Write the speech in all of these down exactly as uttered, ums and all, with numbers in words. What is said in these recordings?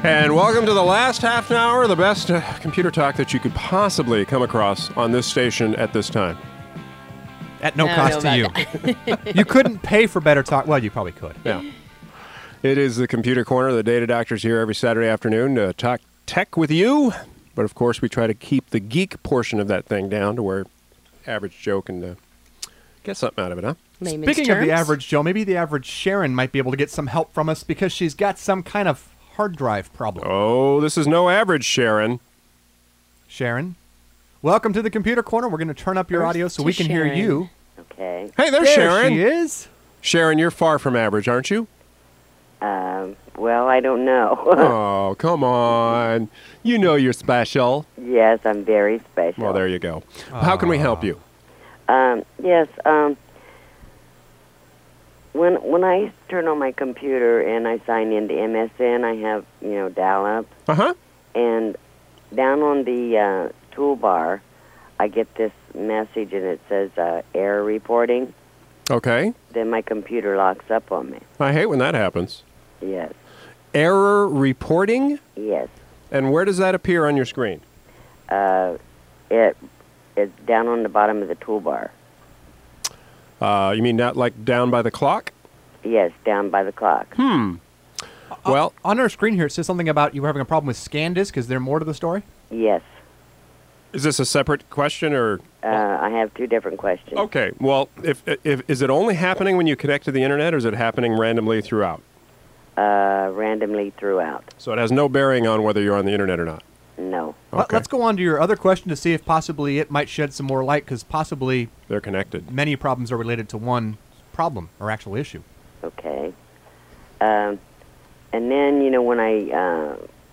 And welcome to the last half an hour, the best uh, computer talk that you could possibly come across on this station at this time. At no I cost don't to know you. about You couldn't pay for better talk. Well, you probably could. Yeah. It is the Computer Corner. The Data Doctor's here every Saturday afternoon to talk tech with you. But, of course, we try to keep the geek portion of that thing down to where average Joe can uh, get something out of it, huh? Layman's Speaking of the terms. average Joe, maybe the average Sharon might be able to get some help from us because she's got some kind of hard drive problem. Oh, this is no average, Sharon. Sharon, welcome to the Computer Corner. We're going to turn up your First audio so to we can hear Sharon. you. Okay. Hey, there's There Sharon. she is. Sharon, you're far from average, aren't you? Um, well, I don't know. Oh, come on. You know you're special. Yes, I'm very special. Well, there you go. How can we help you? Um, yes, um, when when I turn on my computer and I sign into M S N, I have, you know, dial-up. Uh-huh. And down on the uh, toolbar, I get this message and it says uh, error reporting. Okay. Then my computer locks up on me. I hate when that happens. Yes. Error reporting? Yes. And where does that appear on your screen? Uh, it it's down on the bottom of the toolbar. Uh, you mean not like down by the clock? Yes, down by the clock. Hmm. Well, On our screen here, it says something about you were having a problem with SanDisk. Is there more to the story? Yes. is this a separate question or? Uh, I have two different questions. Okay. Well, if, if is it only happening when you connect to the internet, or is it happening randomly throughout? Uh, randomly throughout. So it has no bearing on whether you're on the internet or not. No. Let- Okay. Let's go on to your other question to see if possibly it might shed some more light, because possibly They're connected. many problems are related to one problem or actual issue. Okay. Um, and then, you know, when I uh,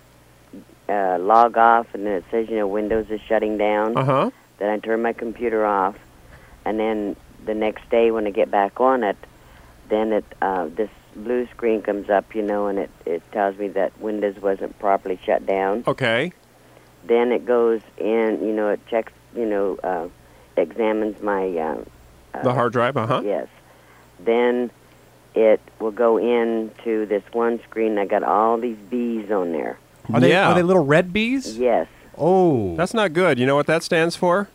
uh, log off and then it says, you know, Windows is shutting down, Uh huh. then I turn my computer off. And then the next day when I get back on it, then it uh, this blue screen comes up, you know, and it, it tells me that Windows wasn't properly shut down. Okay. Then it goes in, you know, it checks, you know, uh, examines my... Uh, uh, The hard drive. Uh huh. Yes. Then it will go into this one screen. I got all these bees on there. Are they Yeah. are they little red bees? Yes. Oh, That's not good. You know what that stands for?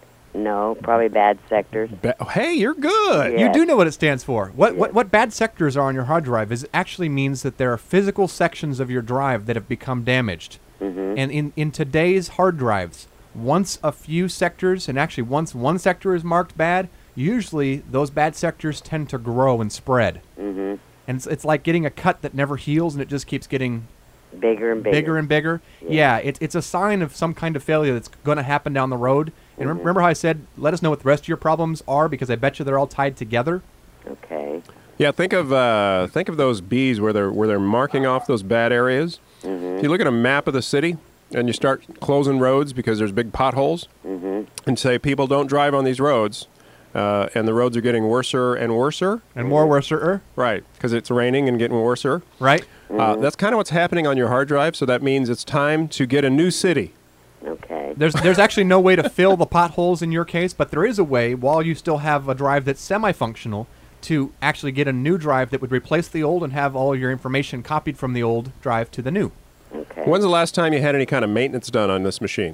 No, probably bad sectors. Ba- hey, you're good. Yeah. you do know what it stands for. What, what Yes. what bad sectors are on your hard drive is actually means that there are physical sections of your drive that have become damaged. Mm-hmm. And in, in today's hard drives, once a few sectors, and actually once one sector is marked bad, usually those bad sectors tend to grow and spread. Mm-hmm. And it's, it's like getting a cut that never heals, and it just keeps getting Bigger and bigger. bigger and bigger. Yeah. Yeah, it, it's a sign of some kind of failure that's going to happen down the road. And rem- remember how I said, let us know what the rest of your problems are, because I bet you they're all tied together. Okay. Yeah, think of uh, think of those bees where they're where they're marking off those bad areas. Mm-hmm. If you look at a map of the city and you start closing roads because there's big potholes, Mm-hmm. and say people don't drive on these roads, uh, and the roads are getting worser and worser, And more worser, right? Because it's raining and getting worser. right? Uh, that's kind of what's happening on your hard drive. So that means it's time to get a new city. Okay. There's there's actually no way to fill the potholes in your case, but there is a way, while you still have a drive that's semi-functional, to actually get a new drive that would replace the old and have all your information copied from the old drive to the new. Okay. When's the last time you had any kind of maintenance done on this machine?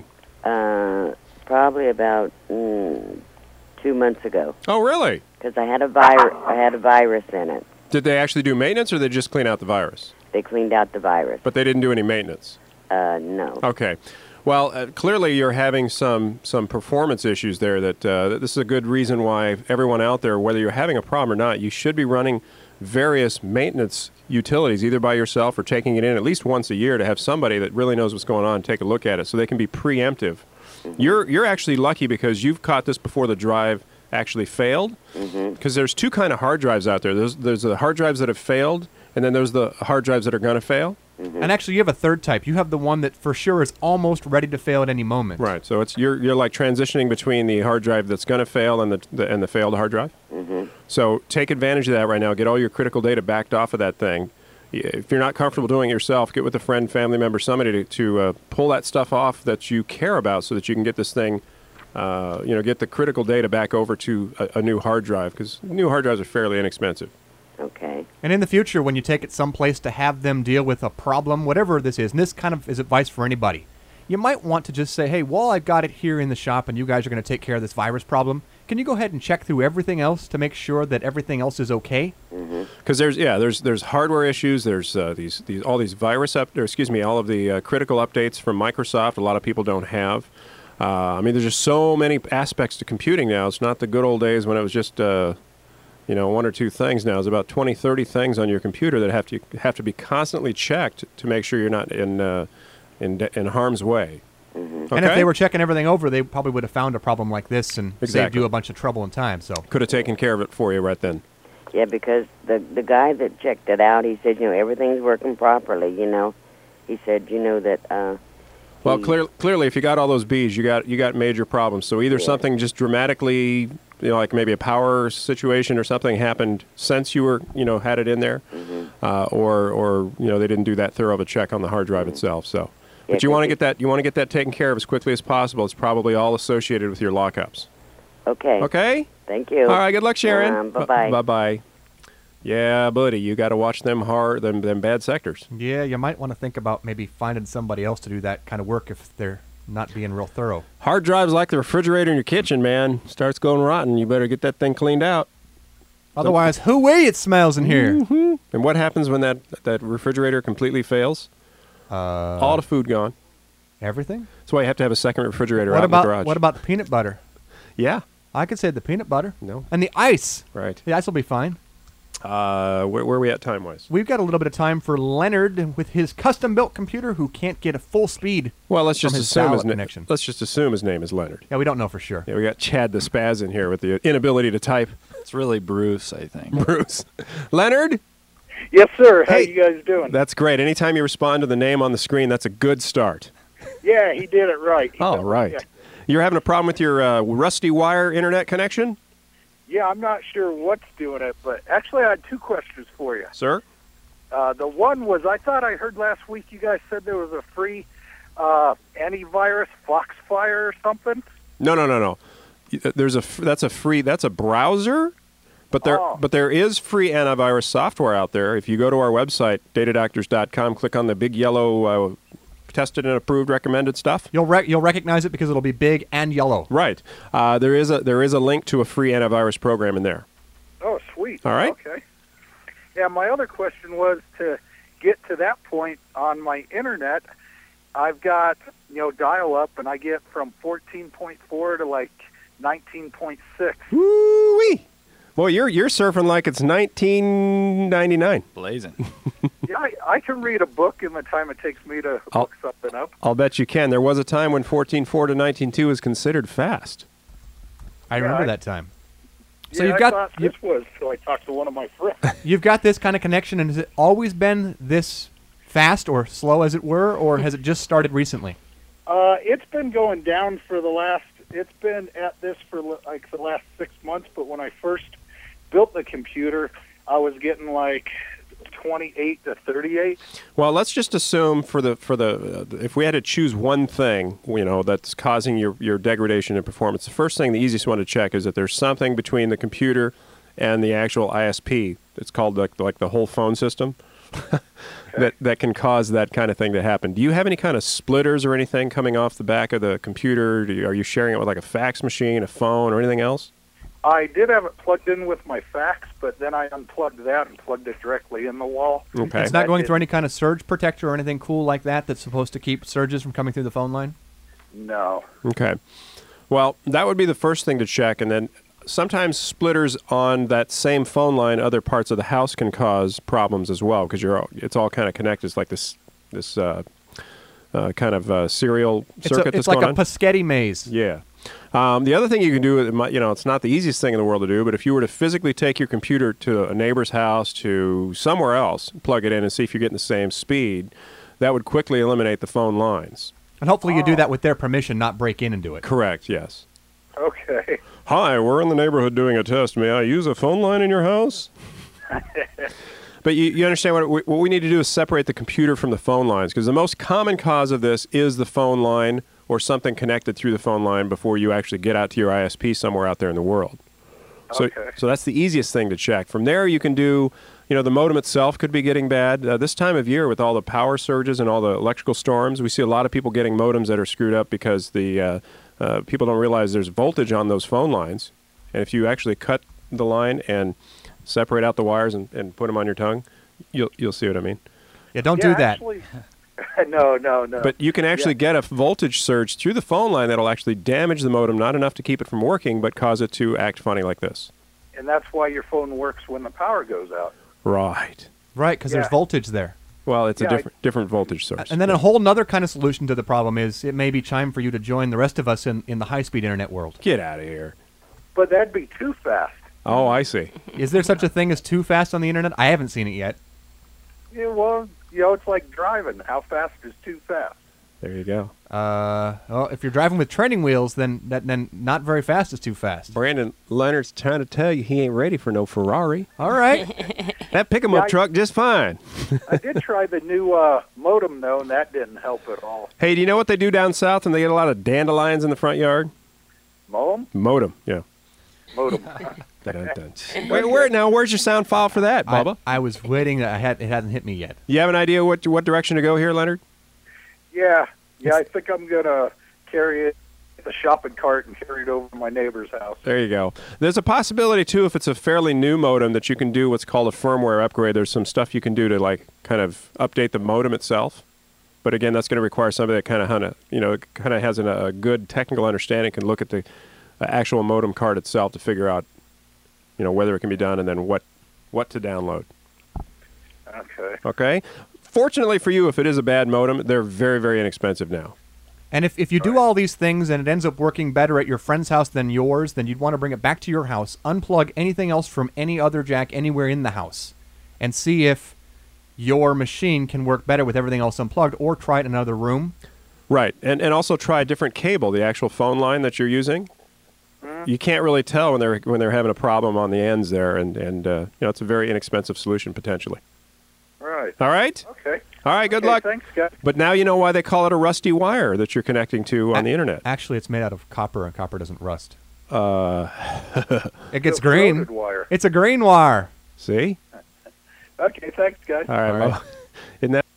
Uh, probably about mm, two months ago, Oh, really? because I had a virus. I had a virus in it. Did they actually do maintenance, or did they just clean out the virus? They cleaned out the virus. But they didn't do any maintenance. Uh, no. Okay. Well, uh, clearly you're having some some performance issues there. That, uh, that this is a good reason why everyone out there, whether you're having a problem or not, you should be running various maintenance utilities, either by yourself or taking it in at least once a year to have somebody that really knows what's going on take a look at it, so they can be preemptive. You're you're actually lucky because you've caught this before the drive actually failed. Because there's two kind of hard drives out there. There's there's the hard drives that have failed, and then there's the hard drives that are going to fail. And actually, you have a third type. You have the one that for sure is almost ready to fail at any moment. Right. So it's you're you're like transitioning between the hard drive that's going to fail and the, the and the failed hard drive. Mm-hmm. So take advantage of that right now. Get all your critical data backed off of that thing. If you're not comfortable doing it yourself, get with a friend, family member, somebody to, to uh, pull that stuff off that you care about, so that you can get this thing, uh, you know, get the critical data back over to a, a new hard drive, because new hard drives are fairly inexpensive. Okay. And in the future, when you take it someplace to have them deal with a problem, whatever this is, and this kind of is advice for anybody, you might want to just say, hey, while I've got it here in the shop and you guys are going to take care of this virus problem, can you go ahead and check through everything else to make sure that everything else is okay? Because there's yeah there's there's hardware issues. There's uh, these these all these virus up or excuse me all of the uh, critical updates from Microsoft. A lot of people don't have. Uh, I mean, there's just so many aspects to computing now. It's not the good old days when it was just uh, you know one or two things. Now it's about twenty, thirty things on your computer that have to have to be constantly checked to make sure you're not in uh, in in harm's way. Okay? And if they were checking everything over, they probably would have found a problem like this and saved Exactly. you a bunch of trouble and time. So Could have taken care of it for you right then. Yeah, because the the guy that checked it out, he said, you know, everything's working properly. You know, he said, you know that. Uh, Well, he- clear, clearly, if you got all those B's, you got you got major problems. So either Yeah. something just dramatically, you know, like maybe a power situation or something happened since you were, you know, had it in there, uh, or or you know they didn't do that thorough of a check on the hard drive itself. So, but you Yeah, want to 'cause get that you want to get that taken care of as quickly as possible. It's probably all associated with your lockups. Okay. Okay. Thank you. All right. Good luck, Sharon. Um, bye-bye. Bye bye. Yeah, buddy, you got to watch them hard them them bad sectors. yeah, you might want to think about maybe finding somebody else to do that kind of work if they're not being real thorough. Hard drives like the refrigerator in your kitchen, man. Starts going rotten. You better get that thing cleaned out. Otherwise, hooey, it smells in here. And what happens when that, that refrigerator completely fails? Uh, All the food gone. everything? That's why you have to have a second refrigerator What out about in the garage. what about the peanut butter? Yeah, I could say the peanut butter. No. And the ice. right. The ice will be fine. Uh, where, where are we at time-wise? We've got a little bit of time for Leonard with his custom-built computer who can't get a full speed. Well, let's From just his assume his dial-up na- connection. let's just assume his name is Leonard. Yeah, we don't know for sure. Yeah, we got Chad the Spaz in here with the inability to type. It's really Bruce, I think. Bruce, Leonard, Yes, sir. How Hey. you guys doing? that's great. Anytime you respond to the name on the screen, that's a good start. Yeah, he did it right. He All did it right. Yeah. You're having a problem with your uh, rusty wire internet connection, Yeah, I'm not sure what's doing it, but actually I had two questions for you. sir? Uh, the one was, I thought I heard last week you guys said there was a free uh, antivirus, Foxfire or something. No, no, no, no. Y- There's a f- that's a free that's a browser, but there Oh. but there is free antivirus software out there. If you go to our website data doctors dot com, click on the big yellow uh, tested and approved recommended stuff. You'll rec- you'll recognize it because it'll be big and yellow. Right. Uh, there is a there is a link to a free antivirus program in there. Oh, sweet. All right. Okay. Yeah, my other question was to get to that point on my internet. I've got, you know, dial-up, and I get from fourteen point four to like nineteen point six. Woo-wee. Boy, you're you're surfing like it's nineteen ninety-nine. Blazing. Yeah, I, I can read a book in the time it takes me to I'll- look something up. I'll bet you can. There was a time when fourteen point four to nineteen point two was considered fast. I Yeah, remember I- that time. So yeah, you've I got thought you, this was till I talked to one of my friends. you've got this kind of connection, and has it always been this fast or slow, as it were, or has it just started recently? Uh, it's been going down for the last. It's been at this for li- like the last six months. But when I first built the computer, I was getting like twenty-eight to thirty-eight. Well, let's just assume for the for the uh, if we had to choose one thing, you know, that's causing your your degradation in performance. The first thing, the easiest one to check is that there's something between the computer and the actual I S P. It's called like like the whole phone system. that that can cause that kind of thing to happen. Do you have any kind of splitters or anything coming off the back of the computer? Do you, are you sharing it with like a fax machine, a phone, or anything else? I did have it plugged in with my fax, but then I unplugged that and plugged it directly in the wall. Okay. It's not That going did- through any kind of surge protector or anything cool like that that's supposed to keep surges from coming through the phone line? No. Okay. Well, that would be the first thing to check, and then sometimes splitters on that same phone line, other parts of the house can cause problems as well because you're all, it's all kind of connected. It's like this this uh, uh, kind of uh, serial It's, circuit a, that's it's like going a on. Paschetti maze. Yeah. Um, the other thing you can do, it might- you know, it's not the easiest thing in the world to do, but if you were to physically take your computer to a neighbor's house, to somewhere else, plug it in and see if you're getting the same speed, that would quickly eliminate the phone lines. And hopefully you do that with their permission, not break in and do it. Correct, yes. Okay. Hi, we're in the neighborhood doing a test. May I use a phone line in your house? But you, you understand what we, what we need to do is separate the computer from the phone lines because the most common cause of this is the phone line or something connected through the phone line before you actually get out to your I S P somewhere out there in the world. So, Okay. so that's the easiest thing to check. From there, you can do You know, the modem itself could be getting bad. Uh, this time of year, with all the power surges and all the electrical storms, we see a lot of people getting modems that are screwed up because the uh, uh, people don't realize there's voltage on those phone lines. And if you actually cut the line and separate out the wires and, and put them on your tongue, you'll you'll see what I mean. Yeah, don't yeah, do that. Actually, no, no, no. But you can actually Yeah. get a voltage surge through the phone line that'll actually damage the modem, not enough to keep it from working, but cause it to act funny like this. And that's why your phone works when the power goes out. Right. Right, because Yeah. there's voltage there. Well, it's Yeah, a I- different different voltage source. And then a whole nother kind of solution to the problem is it may be time for you to join the rest of us in, in the high-speed internet world. Get out of here. But that'd be too fast. Oh, I see. Is there such a thing as too fast on the internet? I haven't seen it yet. Yeah, well, you know, it's like driving. How fast is too fast? There you go. Uh, well, if you're driving with training wheels, then that, then not very fast is too fast. Brandon Leonard's trying to tell you he ain't ready for no Ferrari. All right. That pick 'em Yeah, up I- truck just fine. I did try the new uh, modem, though, and that didn't help at all. Hey, do you know what they do down south and they get a lot of dandelions in the front yard? Modem? Modem, yeah. Modem. Dun-dun-dun. Wait, where now? Where's your sound file for that, I, Bubba? I was waiting. I had it hadn't hit me yet. You have an idea what what direction to go here, Leonard? yeah, yeah, I think I'm going to carry it in the shopping cart and carry it over to my neighbor's house. There you go. There's a possibility too, if it's a fairly new modem, that you can do what's called a firmware upgrade. There's some stuff you can do to like kind of update the modem itself. But again, that's going to require somebody that kind of, you know, kind of has an, a good technical understanding, can look at the uh, actual modem card itself to figure out, you know, whether it can be done and then what what to download. Okay. Okay. Fortunately for you, if it is a bad modem, they're very, very inexpensive now. And if, if you do all these things and it ends up working better at your friend's house than yours, then you'd want to bring it back to your house, unplug anything else from any other jack anywhere in the house, and see if your machine can work better with everything else unplugged, or try it in another room. Right, and and also try a different cable, the actual phone line that you're using. You can't really tell when they're when they're having a problem on the ends there, and and uh, you know, it's a very inexpensive solution potentially. Right. All right, Okay. all right, good Okay, luck. Thanks, guys. But now you know why they call it a rusty wire that you're connecting to on A- the internet. Actually, it's made out of copper, and copper doesn't rust. Uh, It gets So- green. coated wire. It's a green wire. see, Okay, thanks, guys. all right, All right. well, isn't that?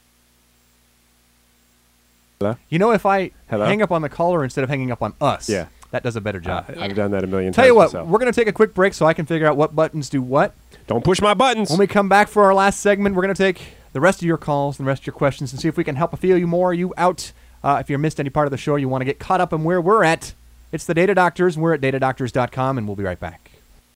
Hello? You know, if I Hello? hang up on the caller instead of hanging up on us, Yeah. that does a better job. Uh, I've done that a million Tell times you what, myself. we're going to take a quick break so I can figure out what buttons do what. Don't push my buttons. When we come back for our last segment, we're going to take the rest of your calls and the rest of your questions and see if we can help a few you more you out. Uh, if you missed any part of the show, you want to get caught up on where we're at. It's the Data Doctors, and we're at data doctors dot com, and we'll be right back.